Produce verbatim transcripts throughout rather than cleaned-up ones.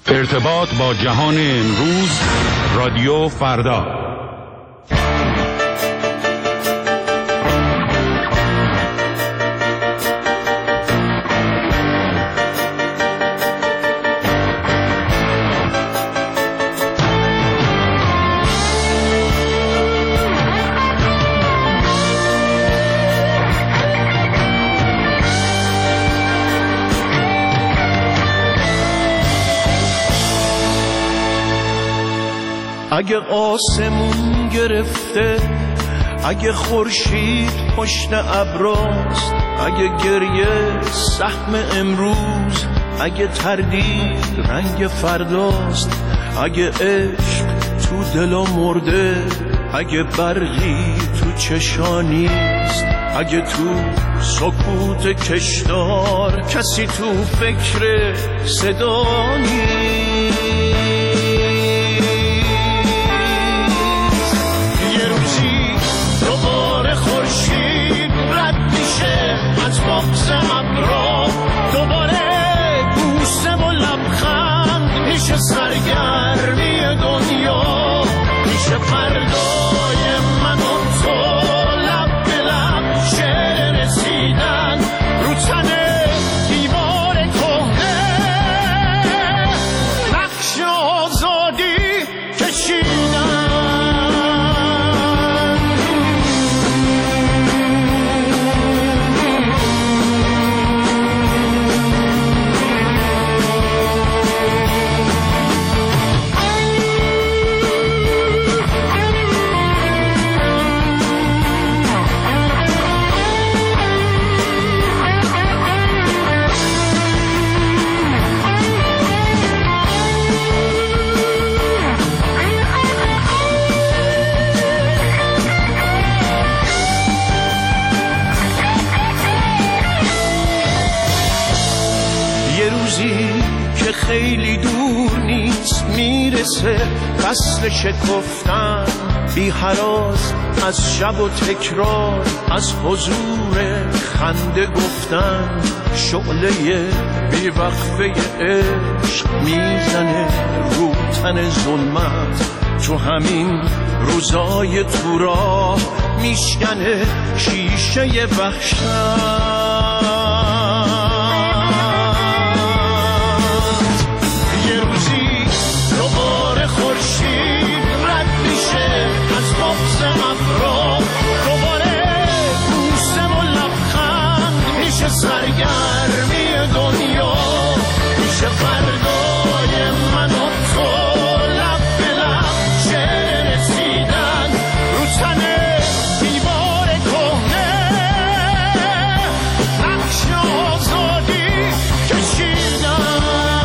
ارتباط با جهان امروز، رادیو فردا. اگه آسمون گرفته، اگه خورشید پشت ابراست، اگه گریه سهم امروز، اگه تردید رنگ فرداست، اگه عشق تو دلا مرده، اگه برقی تو چشانیست، اگه تو سکوت کشدار کسی تو فکر صدا نیست. از بغض ابرا دوباره بوسه و لبخند میشه، سرگرمی دنیا میشه، فردای من و تو لب به لب شعر رسیدن رو تن دیوار کهنه، نقش آزادی کشیدن. خیلی دور نیست میرسه فصل شکفتن، بی هراس از شب و تکرار، از حضور خنده گفتن، شعله بی وقفه عشق میزنه رو تن ظلمت، تو همین روزای تو راه میشکنه شیشه وحشت. سرگرمی دنیا میشه، فردای من و تو لب به لب شعر رسیدن رو تن دیوار کهنه، نقش آزادی کشیدن.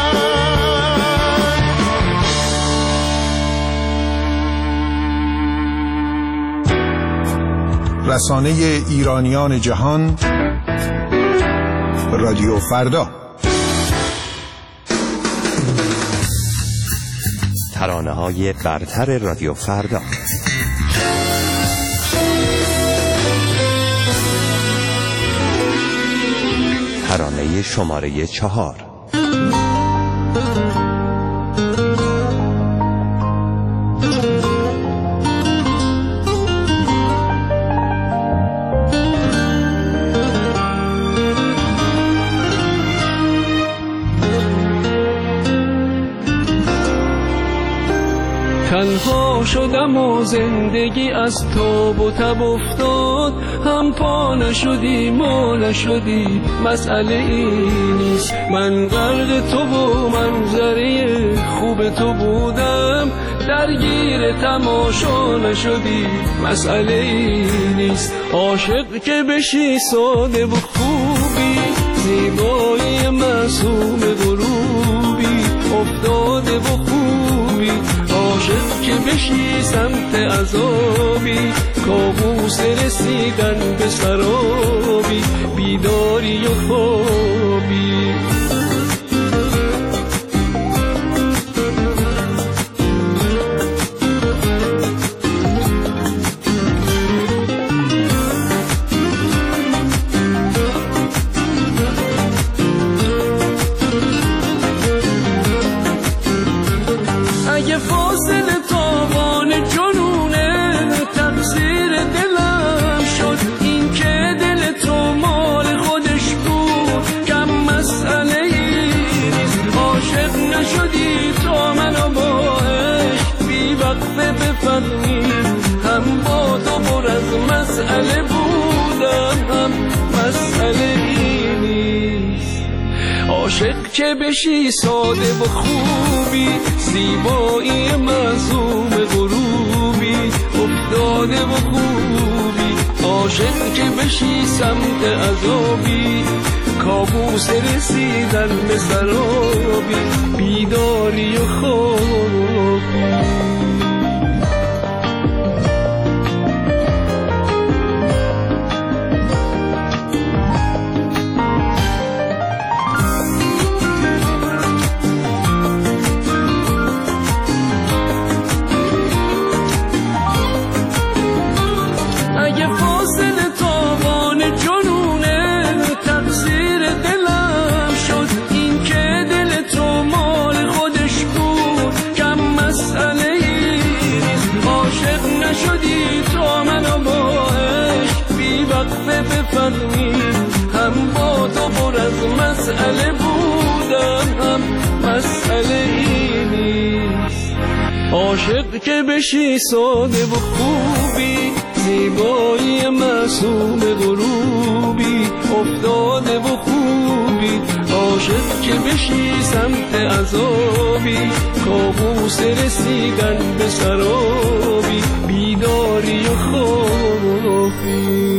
رسانه ایرانیان جهان، رادیو فردا. ترانه های برتر رادیو فردا. ترانه شماره چهار. تنها شدم و زندگی از تاب و تب افتاد، هم پا نشدی ما نشدی، مسئله این نیست. من غرق تو و منظره خوب تو بودم، درگیر تماشا نشدی، مسئله این نیست. عاشق که بشی ساده و خوبی، زیبایی معصوم غروبی، افتاده و خوبی، عاشق که بشی سمت عذابی، کابوس رسیدن به سرابی، بیداری و خوابی. اگه فاصله تاوان جنونه تقصیر دلم شد، این که دل تو مال خودش بود کم مسئله ای نیست. عاشق نشدی تا منو با عشق بی وقفه بفهمی، هم با تو پر از مسئله بودم هم مسئله ای نیست. عاشق که بشی ساده و خوبی، زیبایی معصوم غروبی افتاده و خوبی. عاشق که بشی سمت عذابی، کابوس رسیدن به سرابی، بیداری و خوابی. هم با تو پر از مسئله بودم هم مسئله ای نیست. عاشق که بشی ساده و خوبی، زیبایی معصوم غروبی افتاده و خوبی. عاشق که بشی سمت عذابی، کابوس رسیدن به سرابی، بیداری و خوابی.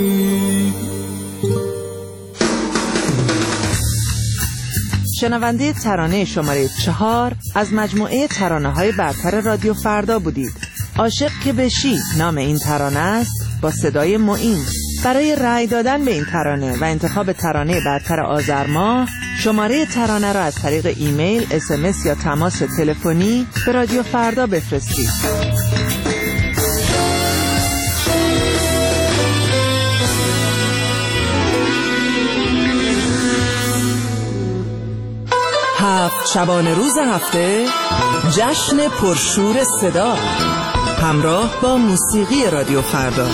شنونده ترانه شماره چهار از مجموعه ترانه‌های برتر رادیو فردا بودید. عاشق که بشی نام این ترانه است با صدای معین. برای رأی دادن به این ترانه و انتخاب ترانه برتر آذر ماه، شماره ترانه را از طریق ایمیل، اس ام اس یا تماس تلفنی به رادیو فردا بفرستید. هفت شبانه روز هفته جشن پرشور صدا همراه با موسیقی رادیو فردا.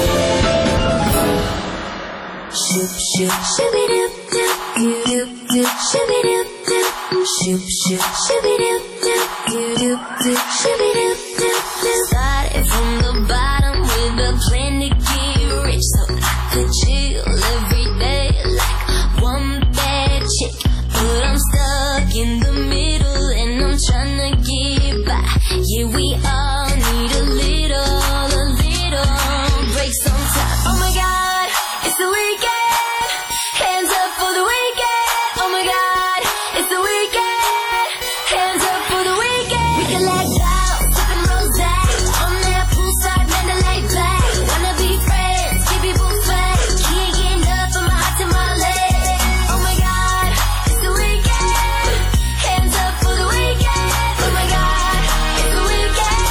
But I'm stuck in the middle and I'm trying to get by. Yeah, we all need a little, a little break sometimes. Oh my God, it's the weekend. Hands up for the weekend. Oh my God, it's the weekend. Hands up for the weekend. We can let go, sipping rosé on that poolside Mandalay Bay. Wanna be friends, keep people fake. Can't get enough of my heart to my legs. Oh my God, it's the weekend. Hands up for the weekend. Oh my God, it's the weekend.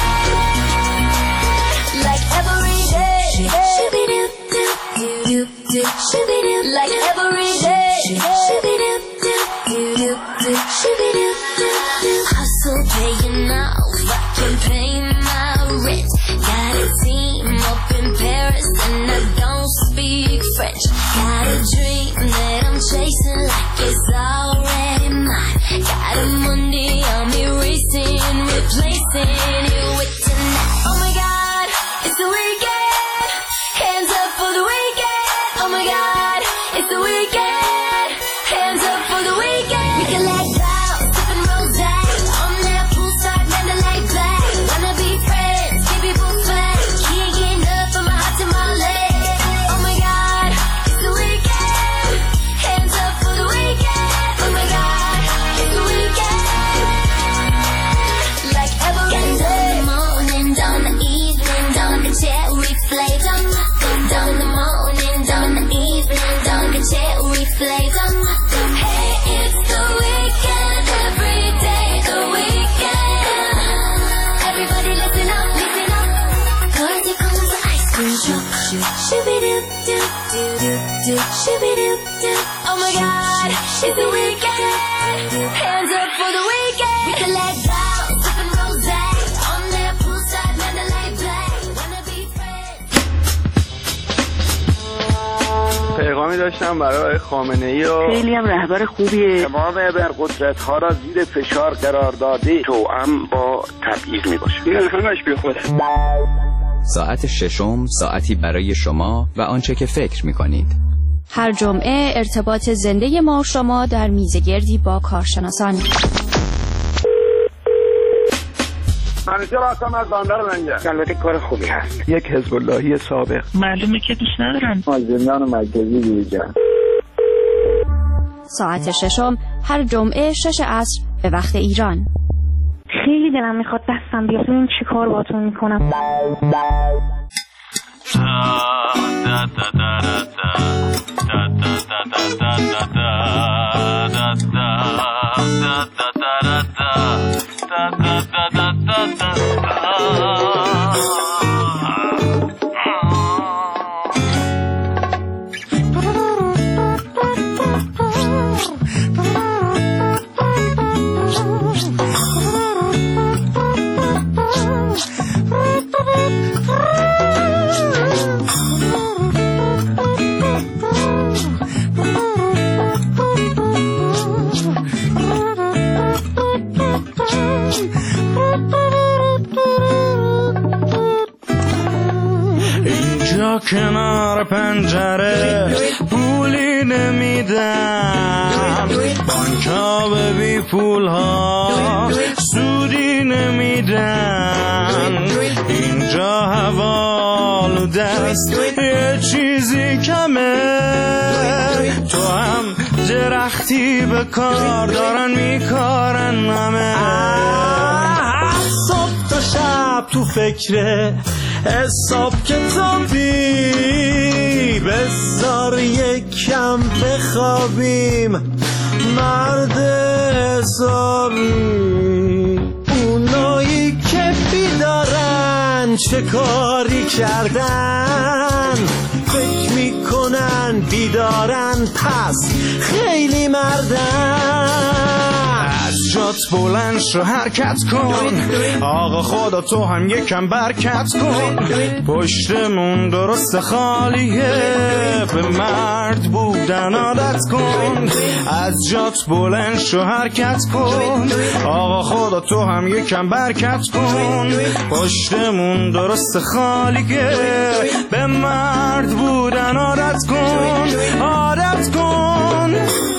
Like every day, shibby-doo, doo, doo, shibby-doo. Like every day, shibby-doo, doo, doo, shibby-doo, doo. Hustle paying off, I can pay my rent. Got a team up in Paris and I don't speak French. Got a dream that I'm chasing like it's already mine. Got a Monday on me racing, replacing it with tonight. Oh my God, it's the weekend. Hands up for the weekend. Oh my God, it's the weekend. Hands up for the weekend. We can let go, sipping rosé on that poolside Mandalay Bay. Wanna be friends, keep people fake. Can't get enough of my heart to my legs. Oh my God, it's the weekend. Hands up for the weekend. Oh my God, it's the weekend. Like every day. Down the morning, down the evening, down the cherry flavor. Down the morning, down the evening, down the cherry flavor. Hey, it's the weekend. Every day, the weekend. Everybody listen up, listen up. Cause here comes the ice cream truck. Shibby-doo, doo, doo, doo, doo, shibby-doo, doo. Oh my God, it's the weekend. Hands up for the weekend. We can let go, sipping rosé داشتم برای خامنه‌ای و خیلی هم رهبر خوبیه. تمام ابرقدرت ها را زیر فشار قرار داده توأم با تبعیض میباشه. این همش بی خوده. ساعت ششم ساعتی برای شما و آنچه که فکر میکنید. هر جمعه ارتباط زنده ما و شما در میزگردی با کارشناسان. منیجر هستم از بندر لنگر. البته کار خوبی هست. یک حزب اللهی سابق. معلومه که دوست ندارم. مازندران مرکزی دیجا. ساعت ششم هر جمعه شش عصر به وقت ایران. خیلی دلم میخواد دستم بیاد ببینم چی کار باهاتون میکنم. کنار پنجره پولی نمیدن، بانکا به بی پول ها سودی نمیدن، اینجا هوا آلوده است یه چیزی کمه، تو هم درختی به کار دارن میکارن همه، صبح تا شب تو فکره حساب کتابی، بذار یکم بخوابیم مرد حسابی، اونایی که بیدارن چه کاری کردن، فکر میکنن بیدارن پس خیلی مردن، از جات بلند شو حرکت کن، آقا خدا تو هم یکم برکت کن، پشتمون درست خالیه به مرد بودن عادت کن، از جات بلند شو حرکت کن، آقا خدا تو هم یکم برکت کن، پشتمون درست خالیه به مرد بودن عادت کن، عادت کن.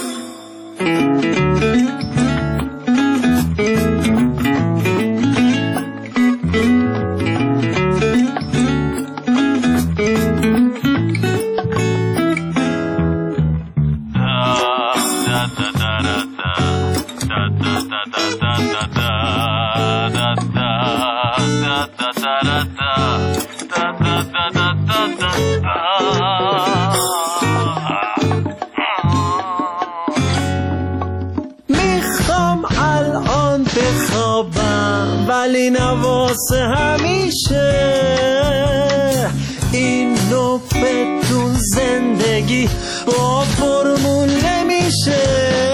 میخوام الان بخوابم ولی نواسه همیشه، اینو بدون زندگی با فرمول نمیشه،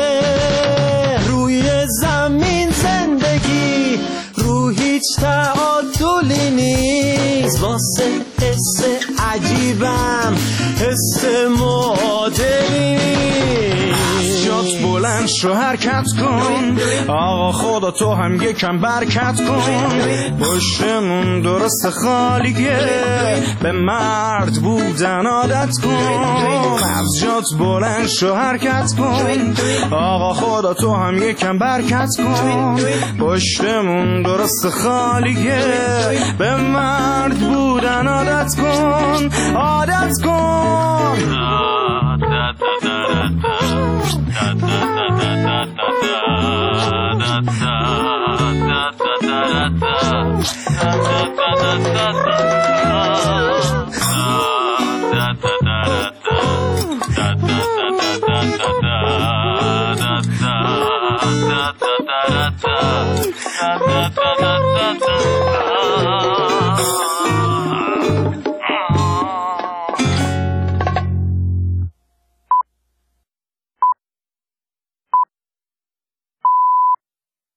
روی زمین زندگی رو هیچ تعادلی نیست، واسه حس عجیبم حس معادلی نیست، جات بلند شو حرکت کن، آقا خدا تو هم یکم برکت کن، پشتمون درست خالیه به مرد بودن عادت کن، از جات بلند شو حرکت کن، آقا خدا تو هم یکم برکت کن، پشتمون درست خالیه به مرد بودن عادت کن، عادت کن.